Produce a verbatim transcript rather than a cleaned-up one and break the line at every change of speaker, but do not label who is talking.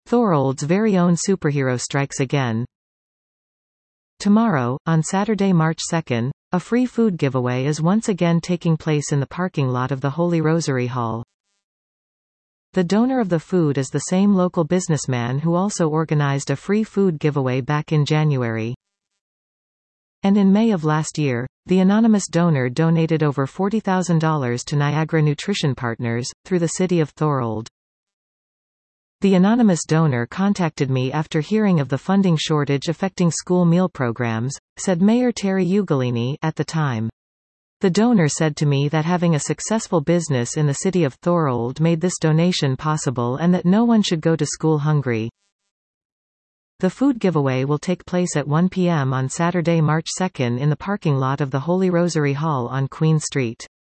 Thorold's very own superhero strikes again. Tomorrow, on Saturday, March second, a free food giveaway is once again taking place in the parking lot of the Holy Rosary Hall. The donor of the food is the same local businessman who also organized a free food giveaway back in January. And in May of last year, the anonymous donor donated over forty thousand dollars to Niagara Nutrition Partners, through the city of Thorold. The anonymous donor contacted me after hearing of the funding shortage affecting school meal programs, said Mayor Terry Ugolini at the time. The donor said to me that having a successful business in the city of Thorold made this donation possible and that no one should go to school hungry. The food giveaway will take place at one p m on Saturday, March second in the parking lot of the Holy Rosary Hall on Queen Street.